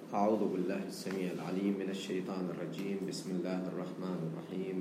أعوذ بالله السميع العليم من الشيطان الرجيم. بسم الله الرحمن الرحيم.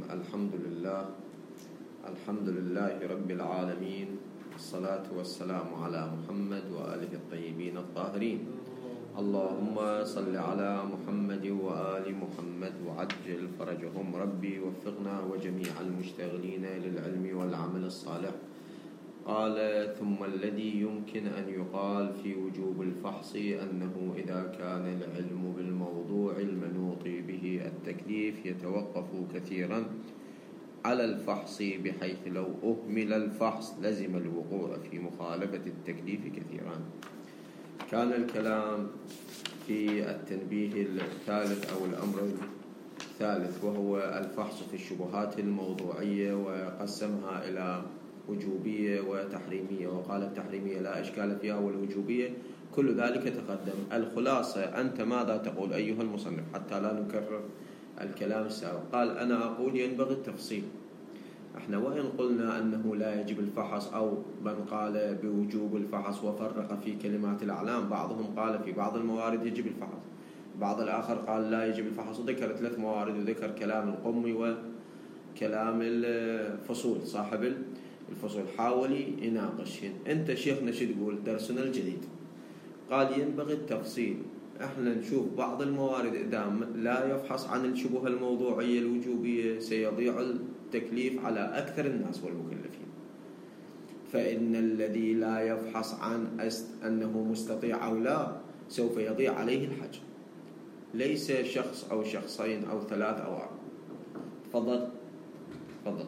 الحمد لله رب العالمين، الصلاة والسلام على محمد وآله الطيبين الطاهرين. اللهم صل على محمد وآل محمد وعجل فرجهم ربي، وفقنا وجميع المشتغلين للعلم والعمل الصالح. قال: ثم الذي يمكن أن يقال في وجوب الفحص أنه إذا كان العلم بالموضوع المنوط به التكليف يتوقف كثيرا على الفحص، بحيث لو أهمل الفحص لزم الوقوع في مخالفة التكليف كثيرا. كان الكلام في التنبيه الثالث أو الأمر الثالث، وهو الفحص في الشبهات الموضوعية، وقسمها إلى وجوبية وتحريمية، وقال التحريمية لا إشكال فيها، والوجوبية كل ذلك تقدم. الخلاصة، أنت ماذا تقول أيها المصنف حتى لا نكرر الكلام السابق؟ قال: أنا أقول ينبغي التفصيل. احنا وإن قلنا أنه لا يجب الفحص، أو من قال بوجوب الفحص وفرق في كلمات الأعلام، بعضهم قال في بعض الموارد يجب الفحص، بعض الآخر قال لا يجب الفحص، وذكر 3 موارد، وذكر كلام القمي وكلام الفصول صاحب الفصول، حاول يناقش. انت شيخنا شو تقول؟ درسنا الجديد قال ينبغي التفصيل. احنا نشوف بعض الموارد اذا لا يفحص عن الشبهة الموضوعية الوجوبية سيضيع التكليف على اكثر الناس والمكلفين، فان الذي لا يفحص عن انه مستطيع او لا سوف يضيع عليه الحج، ليس شخص او شخصين او 3 أو 4. تفضل.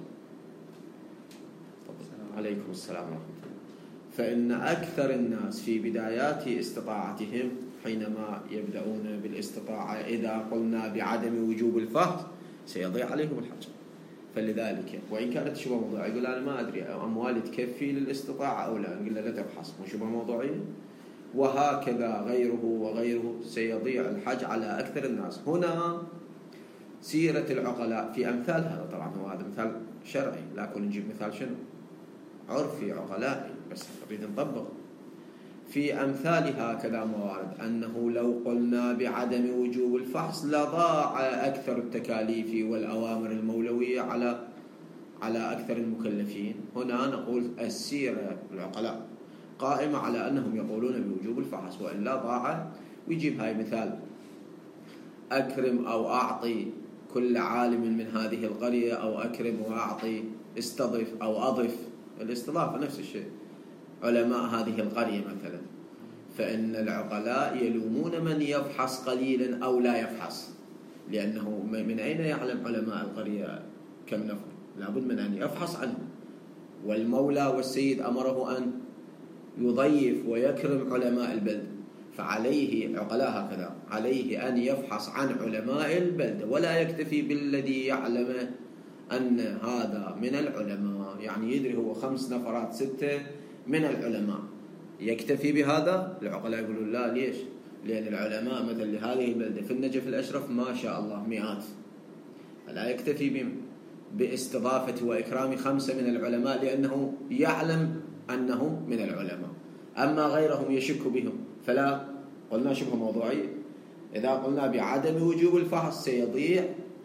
عليكم السلام ورحمة الله. فإن أكثر الناس في بدايات استطاعتهم حينما يبدأون بالاستطاعة إذا قلنا بعدم وجوب الفحص سيضيع عليهم الحج. فلذلك وإن كانت شبهة موضوعية يقول أنا ما أدري أموالي تكفي للاستطاعة أو لا، نقول له لا تفحص، مو شبهة موضوعية. وهكذا غيره وغيره سيضيع الحج على أكثر الناس. هنا سيرة العقلاء في أمثال هذا، طبعا هو هذا مثال شرعي، لكن نجيب مثال شنو؟ عرفي عقلائي، بس نريد نطبق في أمثال هكذا موارد، أنه لو قلنا بعدم وجوب الفحص لضاع أكثر التكاليف والأوامر المولوية على أكثر المكلفين. هنا نقول السيرة العقلاء قائمة على أنهم يقولون بوجوب الفحص، وإلا ضاع. ويجيب هاي مثال: أكرم أو أعطي كل عالم من هذه القرية، أو أكرم وأعطي، استضف أو أضف، الاستضافة نفس الشيء، علماء هذه القرية مثلا. فإن العقلاء يلومون من يفحص قليلا أو لا يفحص، لأنه من أين يعلم علماء القرية كم نفر؟ لابد من أن يفحص عنهم، والمولى والسيد أمره أن يضيف ويكرم علماء البلد، فعليه عقلاء هكذا عليه أن يفحص عن علماء البلد، ولا يكتفي بالذي يعلم أن هذا من العلماء، يعني يدري هو 5 نفرات 6 من العلماء، يكتفي بهذا. العقلاء يقولون لا، ليش؟ لأن العلماء مثل لهذه البلدة في النجف الأشرف ما شاء الله مئات، فلا يكتفي باستضافة وإكرام 5 من العلماء لأنه يعلم أنه من العلماء، أما غيرهم يشك بهم فلا. قلنا شبه موضوعية. إذا قلنا بعدم وجوب الفحص سيضيع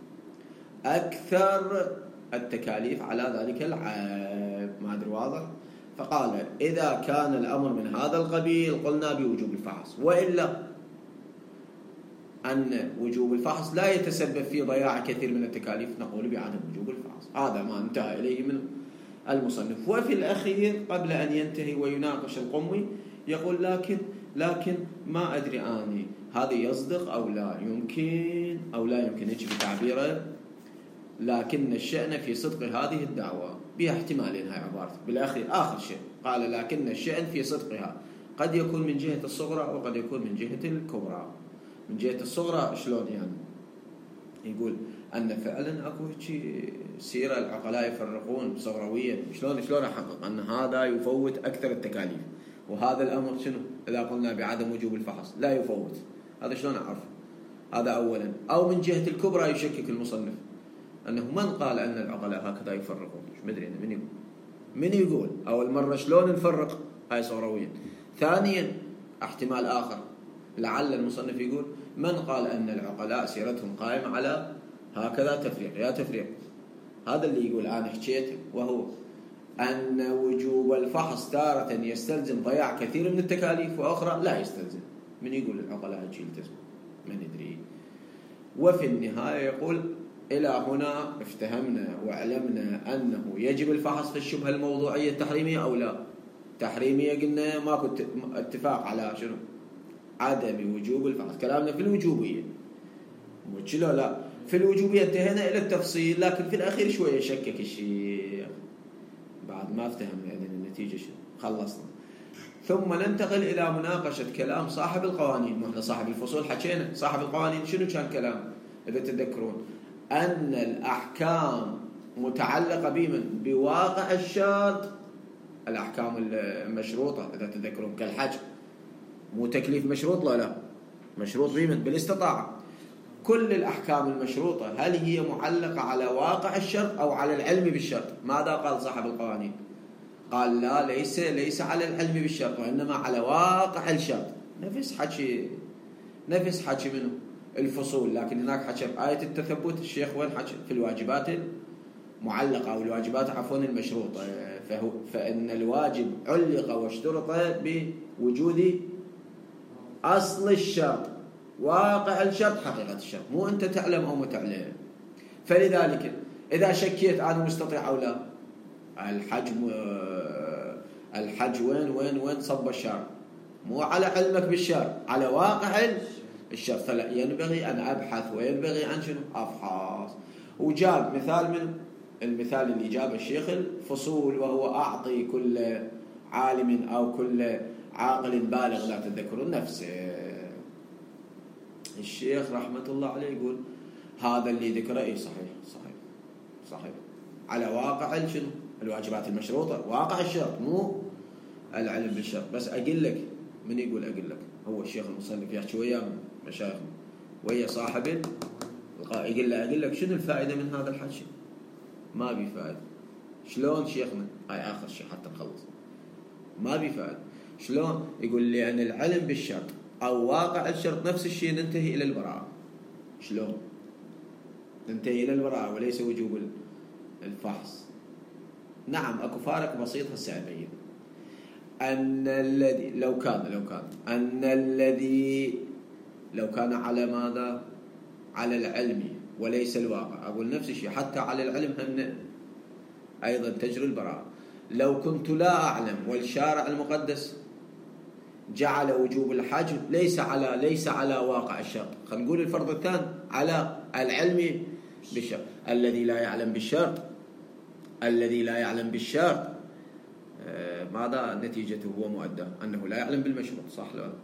أكثر التكاليف على ذلك العيب. ما أدري واضح؟ فقال إذا كان الأمر من هذا القبيل قلنا بوجوب الفحص، وإلا أن وجوب الفحص لا يتسبب في ضياع كثير من التكاليف نقول بعدم وجوب الفحص. هذا ما انتهى إليه من المصنف. وفي الأخير قبل أن ينتهي ويناقش القمي يقول لكن ما أدري أني هذا يصدق أو لا يمكن أو لا يمكن، يجي بتعبيره لكن الشأن في صدق هذه الدعوة، بها احتمالين. هاي عبارته بالأخير آخر شيء قال لكن الشأن في صدقها، قد يكون من جهة الصغرى وقد يكون من جهة الكبرى. من جهة الصغرى شلون يعني؟ يقول أن فعلا أكو شيء سيرة العقلاء يفرقون صغرويا، شلون أحقق أن هذا يفوت أكثر التكاليف، وهذا الأمر شنو إذا قلنا بعدم وجوب الفحص لا يفوت، هذا شلون أعرف؟ هذا أولا. أو من جهة الكبرى يشكك المصنف أنه من قال أن العقلاء هكذا يفرقون؟ مش مدري أنا من يقول أول مرة شلون نفرق هاي صغرويا. ثانيا احتمال آخر، لعل المصنف يقول من قال أن العقلاء سيرتهم قائمة على هكذا تفريق؟ يا تفريق هذا اللي يقول أنا حكيته، وهو أن وجوب الفحص تارة يستلزم ضياع كثير من التكاليف وأخرى لا يستلزم. من يقول العقلاء هالشيء يلتزم؟ من يدري. وفي النهاية يقول إلى هنا افتهمنا وعلمنا أنه يجب الفحص في الشبهة الموضوعية التحريمية أو لا. تحريمية قلنا ماكو اتفاق على شنو؟ عدم وجوب الفحص. كلامنا في الوجوبية، مش لا في الوجوبية انتهينا إلى التفصيل، لكن في الأخير شوية شكك الشيخ بعد ما افتهمنا إذن النتيجة شنو. خلصنا ثم ننتقل إلى مناقشة كلام صاحب القوانين. نحن صاحب الفصول حكينا، صاحب القوانين شنو كان كلام إذا تذكرون؟ أن الأحكام متعلقة بمن؟ بواقع الشرط. الأحكام المشروطة إذا تذكرون كالحج، مو تكليف مشروط؟ لا مشروط بمن؟ بالاستطاعة. كل الأحكام المشروطة هل هي معلقة على واقع الشرط أو على العلم بالشرط؟ ماذا قال صاحب القوانين؟ قال لا، ليس على العلم بالشرط وإنما على واقع الشرط. نفس حكي منه الفصول، لكن هناك حكي بآية التثبت. الشيخ وين حكي؟ في الواجبات المعلقة أو الواجبات المشروطة. فإن الواجب علق واشترط بوجود أصل الشرط، واقع الشرط، حقيقة الشرط، مو أنت تعلم أو ما تعلم. فلذلك إذا شكيت أنا مستطيع أو لا، الحج وين صب الشرع؟ مو على علمك بالشرع، على واقع الشرط. فلا ينبغي أن أبحث وينبغي أن شنو؟ أفحص. وجاب مثال من المثال اللي جاب الشيخ الفصول، وهو أعطي كل عالم أو كل عاقل بالغ، لا تذكرون نفسه. الشيخ رحمة الله عليه يقول هذا اللي ذكره إيه صحيح على واقع شنو؟ الواجبات المشروطة، واقع الشرط، مو العلم بالشرط. بس أقول لك، من يقول أقول لك؟ هو الشيخ المصنف يحكي ويا مشايخ ويا صاحب أقول لك شنو الفائدة من هذا الحكي؟ ما بي فائدة. شلون شيخنا؟ هاي آخر شيء حتى نخلص. ما بي فائدة. شلون؟ يقول لي أن العلم بالشرط أو واقع الشرط نفس الشيء، ننتهي إلى البراءة. شلون؟ ننتهي إلى البراءة وليس وجوب الفحص. نعم أكو فارق بسيط هسه أبين. أن الذي لو كان على ماذا؟ على العلم وليس الواقع. أقول نفس الشيء، حتى على العلم هم أيضا تجري البراءة. لو كنت لا أعلم والشارع المقدس جعل وجوب الحج ليس على واقع الشرط، خلينا نقول الفرض الثاني على العلم بالشرط. الذي لا يعلم بالشرط ماذا نتيجته؟ هو مؤدى أنه لا يعلم بالمشروط، صح لا؟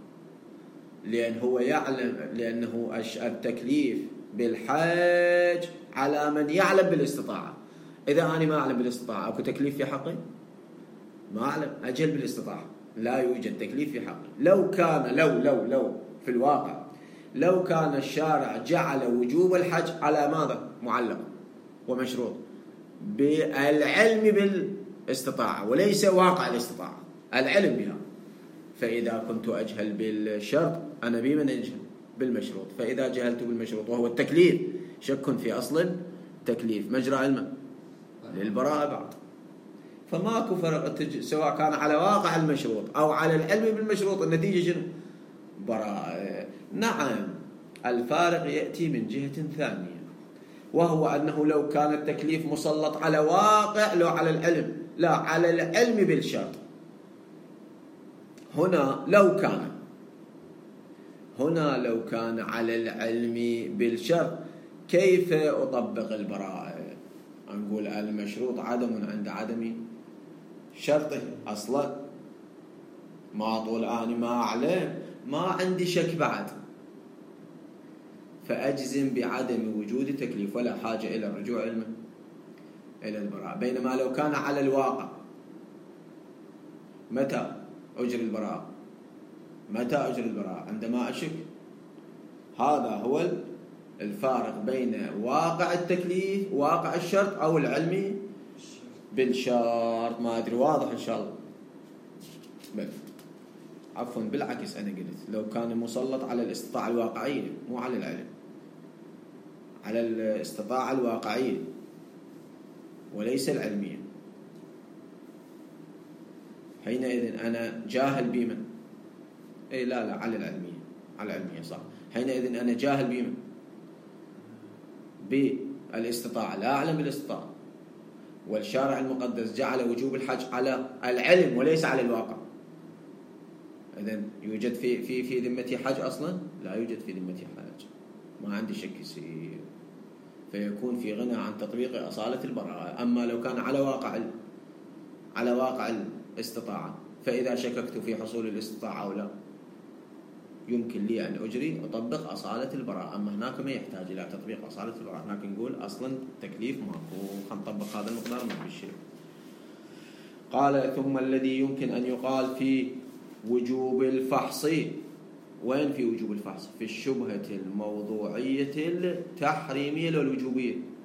لأنه التكليف بالحج على من يعلم بالاستطاعة. إذا أنا ما أعلم بالاستطاعة أكو تكليف في حقي؟ ما أعلم، أجل بالاستطاعة، لا يوجد تكليف في حقي. لو في الواقع لو كان الشارع جعل وجوب الحج على ماذا؟ معلق ومشروط بالعلم بالاستطاعة وليس واقع الاستطاعة، العلم بها. فإذا كنت أجهل بالشرط أنا بمن أجهل؟ بالمشروط. فإذا جهلت بالمشروط وهو التكليف، شك في أصل التكليف، مجرى علمه للبراءة بعد. فماكو فرق سواء كان على واقع المشروط أو على العلم بالمشروط، النتيجة شنو؟ براءة. نعم الفارق يأتي من جهة ثانية، وهو أنه لو كان التكليف مسلط على واقع، لو على العلم، لا على العلم بالشرط. هنا لو كان على العلم بالشرط كيف أطبق البراءة؟ نقول المشروط عدم عند عدم شرطه أصلا. ما طول أنا ما أعلم، ما عندي شك بعد، فأجزم بعدم وجود تكليف ولا حاجة إلى الرجوع إلى البراءة. بينما لو كان على الواقع، متى أجري البراءة؟ عندما أشك. هذا هو الفارق بين واقع التكليف، واقع الشرط، أو العلم بالشرط. ما أدري واضح إن شاء الله. بل عفوا بالعكس، أنا قلت لو كان مسلط على الاستطاعة الواقعية مو على العلم، على الاستطاعة الواقعية وليس العلمية، حينئذ أنا جاهل بمن؟ إيه لا على العلمية، على العلمية صح. حينئذ أنا جاهل بمن؟ بالاستطاعة، لا أعلم بالاستطاعة، والشارع المقدس جعل وجوب الحج على العلم وليس على الواقع. إذن يوجد في ذمتي حج أصلا؟ لا يوجد في ذمتي حج، ما عندي شك يصير، فيكون في غنى عن تطبيق أصالة البراءة. أما لو كان على واقع الاستطاعة، فإذا شككت في حصول الاستطاعة أو لا يمكن لي أن أطبق أصالة البراءة. أما هناك ما يحتاج إلى تطبيق أصالة البراءة، هناك نقول أصلا تكليف ماكو، خنطبق هذا المقدار ما بالشيء. قال ثم الذي يمكن أن يقال في وجوب الفحص. وين في وجوب الفحص؟ في الشبهة الموضوعية التحريمية والوجوبية.